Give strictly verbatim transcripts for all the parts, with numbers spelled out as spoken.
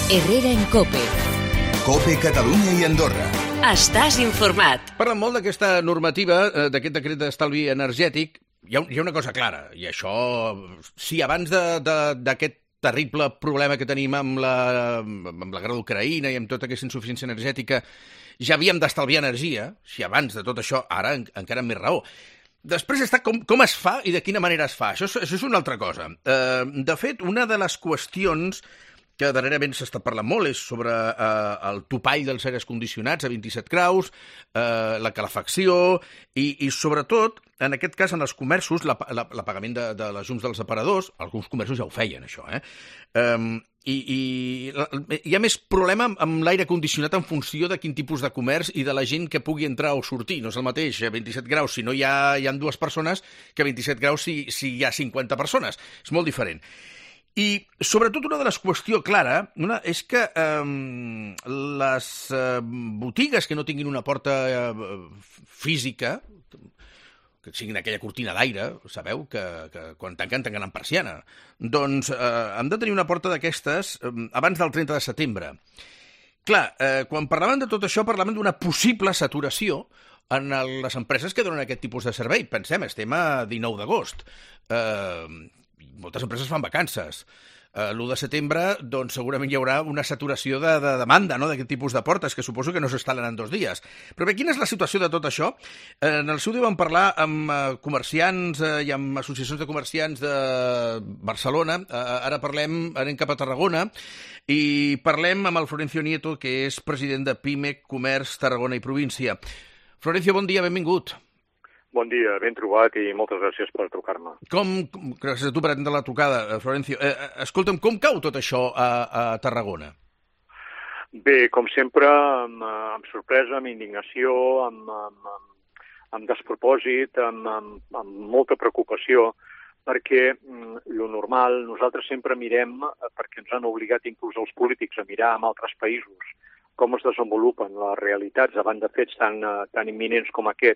Herrera en COPE. COPE Catalunya i Andorra. Estàs informat. Parlen molt d'aquesta normativa, eh, d'aquest decret d'estalvi energètic. Hi ha, hi ha una cosa clara, i això, si abans d'aquest terrible problema que tenim amb la, amb la guerra d'Ucraïna i amb tota aquesta insuficiència energètica, ja havíem d'estalviar energia, si abans de tot això, ara en, encara amb més raó. Després està com, com es fa i de quina manera es fa. Això és, això és una altra cosa. Eh, de fet, una de les qüestions que darrerament s'està parlant molt és sobre eh, el topall dels aires condicionats a vint-i-set graus, eh, la calefacció i, i sobretot, en aquest cas, en els comerços, l'apagament de, de les llums dels aparadors. Alguns comerços ja ho feien, això, eh? Um, i, i hi ha més problema amb l'aire condicionat en funció de quin tipus de comerç i de la gent que pugui entrar o sortir. No és el mateix a vint-i-set graus si no hi ha, hi ha dues persones que a vint-i-set graus si, si hi ha cinquanta persones. És molt diferent. I, sobretot, una de les qüestions clara una, és que eh, les eh, botigues que no tinguin una porta eh, física, que siguin aquella cortina d'aire, sabeu, que, que quan tanquen, tanquen amb persiana, doncs eh, han de tenir una porta d'aquestes eh, abans del trenta de setembre. Clar, eh, quan parlaven de tot això, parlaven d'una possible saturació en les empreses que donen aquest tipus de servei. Pensem, estem a dinou d'agost. Eh... Moltes empreses fan vacances. Uh, l'u de setembre, doncs, segurament hi haurà una saturació de, de demanda, no?, d'aquest tipus de portes, que suposo que no s'instal·len en dos dies. Però bé, quina és la situació de tot això? Uh, en el seu dia vam parlar amb uh, comerciants uh, i amb associacions de comerciants de Barcelona. Uh, ara parlem, anem cap a Tarragona, i parlem amb el Florencio Nieto, que és president de PIMEC, Comerç, Tarragona i Província. Florencio, bon dia, benvingut. Bon dia, ben trobat i moltes gràcies per trucar-me. Com, gràcies a tu per atendre la trucada, Florencio. Eh, escolta'm, com cau tot això a, a Tarragona? Bé, com sempre, amb, amb sorpresa, amb indignació, amb, amb, amb despropòsit, amb, amb, amb molta preocupació, perquè lo normal, nosaltres sempre mirem, perquè ens han obligat inclús els polítics a mirar en altres països com es desenvolupen les realitats davant de fets tan, tan imminents com aquest.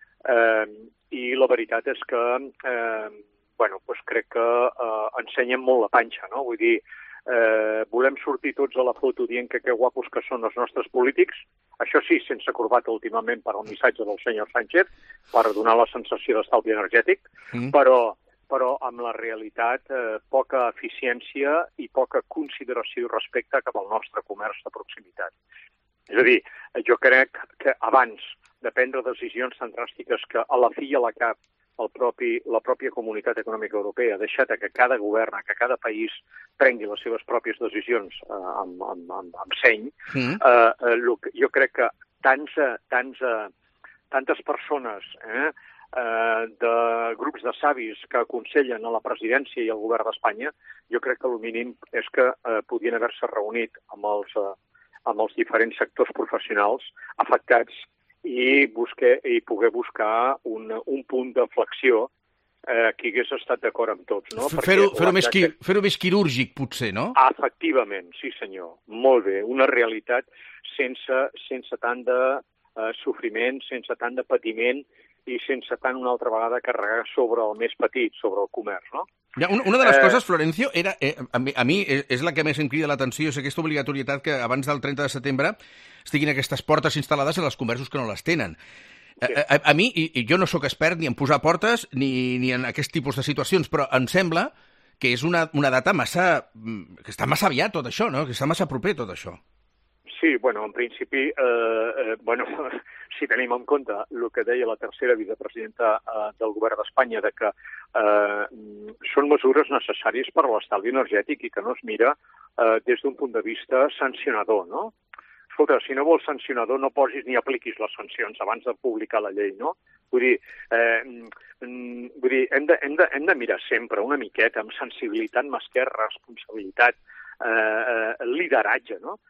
Eh, I la veritat és que eh, bueno, doncs crec que eh, ensenyen molt la panxa, no? Vull dir, eh, volem sortir tots a la foto dient que que guapos que són els nostres polítics, això sí, sense corbata últimament per al missatge del senyor Sánchez, per donar la sensació d'estalvi energètic, mm. però, però amb la realitat eh, poca eficiència i poca consideració i respecte cap al nostre comerç de proximitat. És a dir, jo crec que abans de prendre decisions tan dràstiques que a la fi i a la cap el propi, la pròpia Comunitat Econòmica Europea ha deixat que cada govern, que cada país prengui les seves pròpies decisions eh, amb, amb, amb, amb seny, mm. eh, eh, jo crec que tants, tants, tantes persones eh, eh, de grups de savis que aconsellen a la presidència i al govern d'Espanya, jo crec que el mínim és que eh, podien haver-se reunit amb els, eh, amb els diferents sectors professionals afectats i, busque, i poder buscar un, un punt de flexió eh, que hagués estat d'acord amb tots. No? Fer-ho fer més, qui, fer més quirúrgic, potser, no? Efectivament, sí senyor. Molt bé. Una realitat sense, sense tant de eh, sofriment, sense tant de patiment i sense tant una altra vegada carregar sobre el més petit, sobre el comerç, no? Ja, una de les eh... coses, Florencio, era, eh, a, mi, a mi és la que més em crida l'atenció, és aquesta obligatorietat que abans del trenta de setembre estiguin aquestes portes instal·lades en els comerços que no les tenen. Sí. A, a, a mi, i, i jo no sóc expert ni en posar portes ni, ni en aquest tipus de situacions, però em sembla que és una, una data massa... que està massa aviat tot això, no? Que està massa proper tot això. Sí, bueno, en principi, eh, eh, bueno, si tenim en compte el que deia la tercera vicepresidenta eh, del govern d'Espanya, de que eh, són mesures necessàries per a l'estalvi energètic i que no es mira eh, des d'un punt de vista sancionador, no? Escolta, si no vols sancionador, no posis ni apliquis les sancions abans de publicar la llei, no? Vull dir, eh, vull dir hem, de, hem, de, hem de mirar sempre una miqueta amb sensibilitat, mà esquerra, responsabilitat, eh, eh, lideratge, no?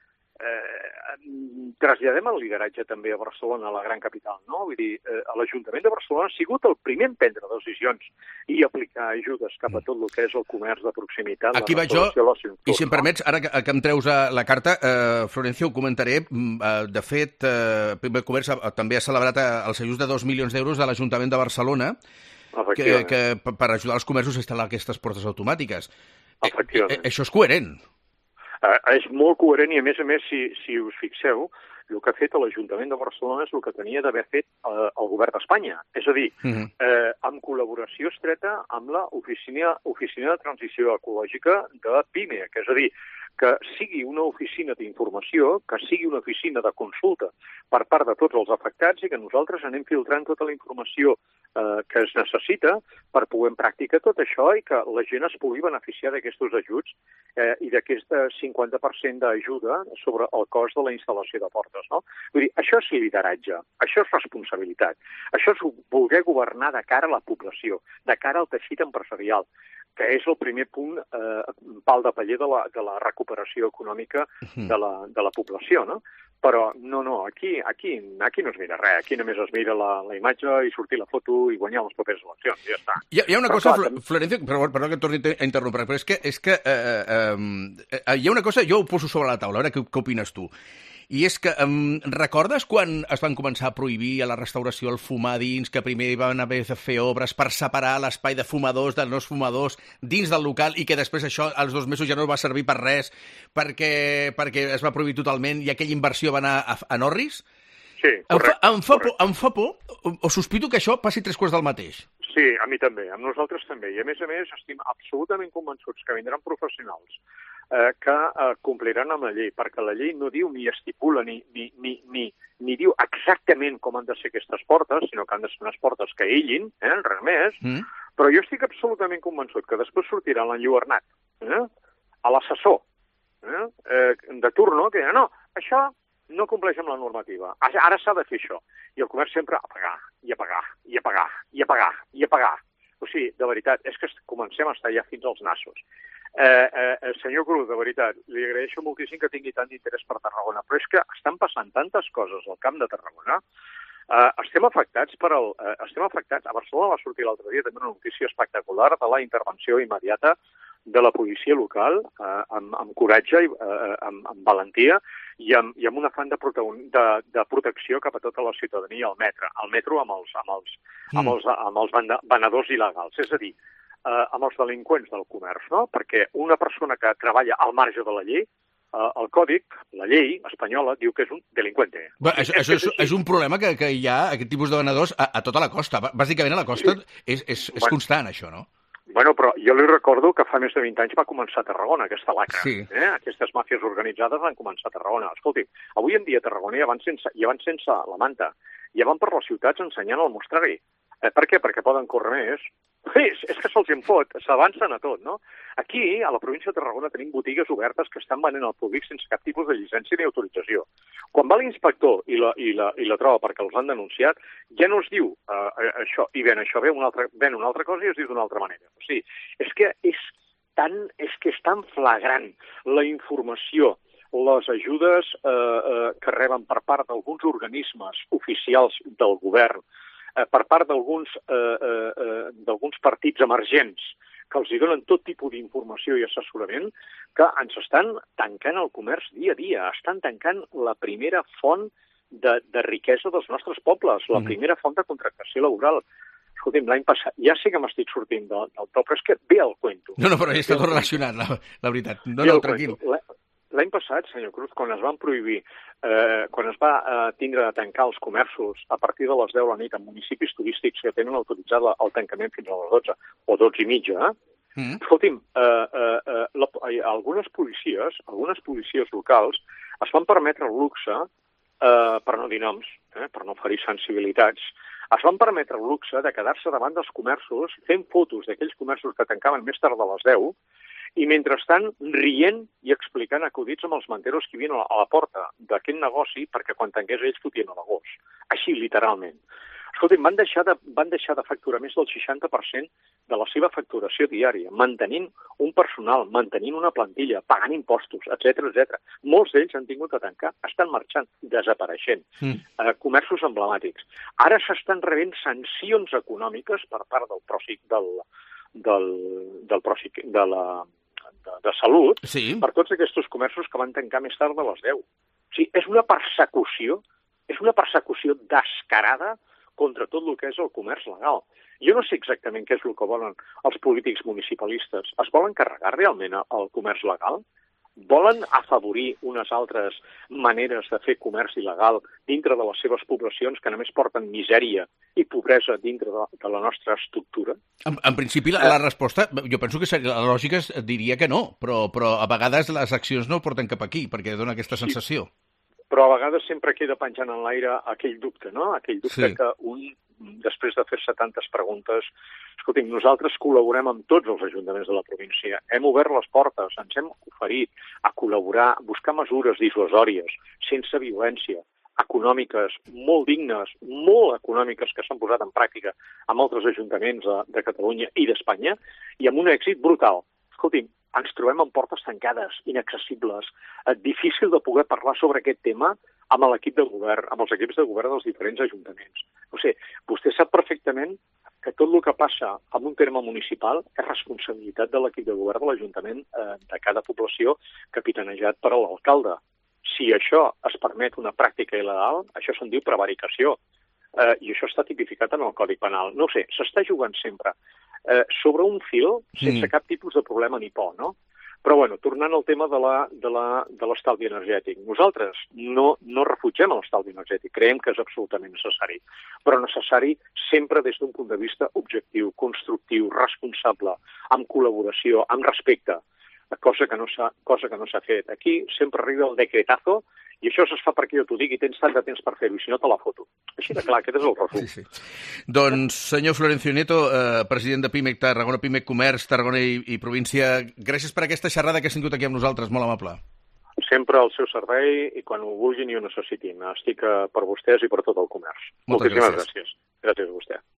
Eh, traslladem el lideratge també a Barcelona, a la gran capital, no? Vull dir, eh, l'Ajuntament de Barcelona ha sigut el primer en prendre decisions i aplicar ajudes cap a tot el que és el comerç de proximitat. Aquí vaig jo, i si em permets, ara que, que em treus la carta, eh, Florencio, ho comentaré. Eh, de fet, eh, el Comerç ha, també ha celebrat els ajuts de dos milions d'euros de l'Ajuntament de Barcelona que, que per ajudar els comerços a instal·lar aquestes portes automàtiques. Eh, eh, això és coherent. Uh, és molt coherent i, a més a més, si, si us fixeu, el que ha fet l'Ajuntament de Barcelona és el que tenia d'haver fet eh, el govern d'Espanya. És a dir, uh-huh. eh, amb col·laboració estreta amb l'Oficina Oficina de Transició Ecològica de PIME, que és a dir, que sigui una oficina d'informació, que sigui una oficina de consulta per part de tots els afectats i que nosaltres anem filtrant tota la informació eh, que es necessita per poder en pràctica tot això i que la gent es pugui beneficiar d'aquests ajuts eh, i d'aquest cinquanta per cent d'ajuda sobre el cost de la instal·lació de portes. No? Vull dir, això és lideratge, això és responsabilitat, això és voler governar de cara a la població, de cara al teixit empresarial, que és el primer punt, eh, pal de paller de la, de la recuperació econòmica de la, de la població, no? Però no, no, aquí, aquí, aquí no es mira res, aquí només es mira la, la imatge i sortir la foto i guanyar les properes eleccions, i ja està. Hi ha, hi ha una però, cosa, clar, Florencio, perdó, perdó que et torni a interrompre, però és que, és que eh, eh, hi ha una cosa, jo ho poso sobre la taula, a veure què, què opines tu. I és que, um, recordes quan es van començar a prohibir a la restauració el fumar dins, que primer van haver de fer obres per separar l'espai de fumadors dels no fumadors dins del local i que després això als dos mesos ja no va servir per res perquè, perquè es va prohibir totalment i aquella inversió va anar a, a Norris? Sí, correcte. Em fa, em fa, por, em fa por, o sospito que això passi tres quarts del mateix. Sí, a mi també, amb nosaltres també. I a més a més estem absolutament convençuts que vindran professionals eh, que eh, compliran amb la llei, perquè la llei no diu ni estipula ni, ni, ni, ni, ni diu exactament com han de ser aquestes portes, sinó que han de ser unes portes que aïllin, eh, res més, mm. però jo estic absolutament convençut que després sortirà l'enlluernat, eh, a l'assessor eh, eh, de turno, que dirà, no, això no compleix amb la normativa. Ara s'ha de fer això. I el comerç sempre a pagar, i a pagar, i a pagar, i a pagar, i a pagar. O sigui, de veritat, és que comencem a estar ja fins als nassos. Eh, eh, senyor Cruz, de veritat, li agraeixo moltíssim que tingui tant d'interès per Tarragona, però és que estan passant tantes coses al Camp de Tarragona. Eh, estem afectats per el... Eh, estem afectats... A Barcelona va sortir l'altre dia també una notícia espectacular de la intervenció immediata de la policia local, eh, amb, amb coratge, i, eh, amb, amb valentia i amb, i amb un afany de, de, de protecció cap a tota la ciutadania al metro, al metro amb els, amb els, mm. amb els, amb els venedors il·legals, és a dir, eh, amb els delinqüents del comerç, no? Perquè una persona que treballa al marge de la llei, eh, el còdic, la llei espanyola, diu que és un delinqüente. Bé, això és, això és, és un problema que, que hi ha, aquest tipus de venedors, a, a tota la costa. Bàsicament a la costa sí. és, és, és bueno. constant, això, no? Bueno, però jo li recordo que fa més de vint anys va començar a Tarragona, aquesta lacra. Sí. Eh? Aquestes màfies organitzades van començar a Tarragona. Escolti, avui en dia a Tarragona ja van sense, ja van sense la manta, ja van per les ciutats ensenyant el mostrari. Eh, per què? Perquè poden córrer més. És, és que se'ls en fot, s'avancen a tot, no? Aquí, a la província de Tarragona, tenim botigues obertes que estan venent al públic sense cap tipus de llicència ni autorització. Quan va l'inspector i la, i, la, i la troba perquè els han denunciat, ja no es diu uh, això, i ven això, ve una, altra, ven una altra cosa i es diu d'una altra manera. O sigui, és que és tan, és que és tan flagrant la informació, les ajudes eh, eh, que reben per part d'alguns organismes oficials del govern, eh, per part d'alguns eh, eh, d'alguns partits emergents que els hi donen tot tipus d'informació i assessorament, que ens estan tancant el comerç dia a dia, estan tancant la primera font de, de riquesa dels nostres pobles, la mm. primera font de contractació laboral. Escolti'm, l'any passat, ja sé que m'estic sortint del, del to, però és que ve el cuento. No, no, però ja està tot relacionat, la, la veritat. No, no, tranquil. L'any passat, senyor Cruz, quan es van prohibir, eh, quan es va eh, tindre de tancar els comerços a partir de les deu de la nit en municipis turístics que tenen autoritzat el tancament fins a les dotze o dotze i mitja, eh? mm. escolti'm, eh, eh, la, algunes policies, algunes policies locals es van permetre el luxe, eh, per no dir noms, eh, per no oferir sensibilitats, es van permetre el luxe de quedar-se davant dels comerços fent fotos d'aquells comerços que tancaven més tard de les deu i mentrestant rient i explicant acudits amb els manteros que vien a la porta d'aquest negoci perquè quan tanqués ells fotien a l'agost. Així, literalment. Escolta'm, van deixar, de, van deixar de facturar més del seixanta per cent de la seva facturació diària, mantenint un personal, mantenint una plantilla, pagant impostos, etcètera, etcètera. Molts d'ells han tingut de tancar, estan marxant, desapareixent. Mm. Eh, comerços emblemàtics. Ara s'estan rebent sancions econòmiques per part del pròsic del, del, del pròsic de la de, de salut sí. per tots aquests comerços que van tancar més tard de les deu. O sigui, és una persecució, és una persecució descarada contra tot el que és el comerç legal. Jo no sé exactament què és el que volen els polítics municipalistes. Es volen carregar realment el comerç legal? volen afavorir unes altres maneres de fer comerç il·legal dintre de les seves poblacions que només porten misèria i pobresa dintre de, de la nostra estructura? En, en principi, la, la resposta, jo penso que seria, la lògica diria que no, però, però a vegades les accions no porten cap aquí, perquè dona aquesta sensació. Sí, però a vegades sempre queda penjant en l'aire aquell dubte, no? Aquell dubte sí. que un, després de fer-se tantes preguntes, escolti'm, nosaltres col·laborem amb tots els ajuntaments de la província, hem obert les portes, ens hem oferit a col·laborar, a buscar mesures dissuasòries, sense violència, econòmiques, molt dignes, molt econòmiques que s'han posat en pràctica amb altres ajuntaments de, de Catalunya i d'Espanya, i amb un èxit brutal. Escolti'm, ens trobem amb portes tancades, inaccessibles, eh, difícil de poder parlar sobre aquest tema amb l'equip de govern, amb els equips de govern dels diferents ajuntaments. O sigui, vostè sap perfectament que tot el que passa en un terme municipal és responsabilitat de l'equip de govern de l'Ajuntament eh, de cada població capitanejat per l'alcalde. Si això es permet una pràctica il·legal, això se'n diu prevaricació. Eh, I això està tipificat en el Codi Penal. No ho sé, s'està jugant sempre eh, sobre un fil sense mm. cap tipus de problema ni por, no? Però, bueno, tornant al tema de la, de la, de l'estalvi energètic. Nosaltres no, no refugem l'estalvi energètic, creiem que és absolutament necessari, però necessari sempre des d'un punt de vista objectiu, constructiu, responsable, amb col·laboració, amb respecte, cosa que no s'ha cosa que no s'ha fet. Aquí sempre arriba el decretazo, i això es fa perquè jo t'ho digui, tens tant de temps per fer-ho, i si no te la foto. Així de clar, aquest és el resum. Sí, sí. Doncs, senyor Florencio Nieto, eh, president de PIMEC Tarragona, PIMEC Comerç, Tarragona i, i província, gràcies per aquesta xerrada que has tingut aquí amb nosaltres, molt amable. Sempre al seu servei i quan ho vulguin i ho necessitin. Estic per vostès i per tot el comerç. Moltes Moltíssimes gràcies. gràcies. Gràcies a vostè.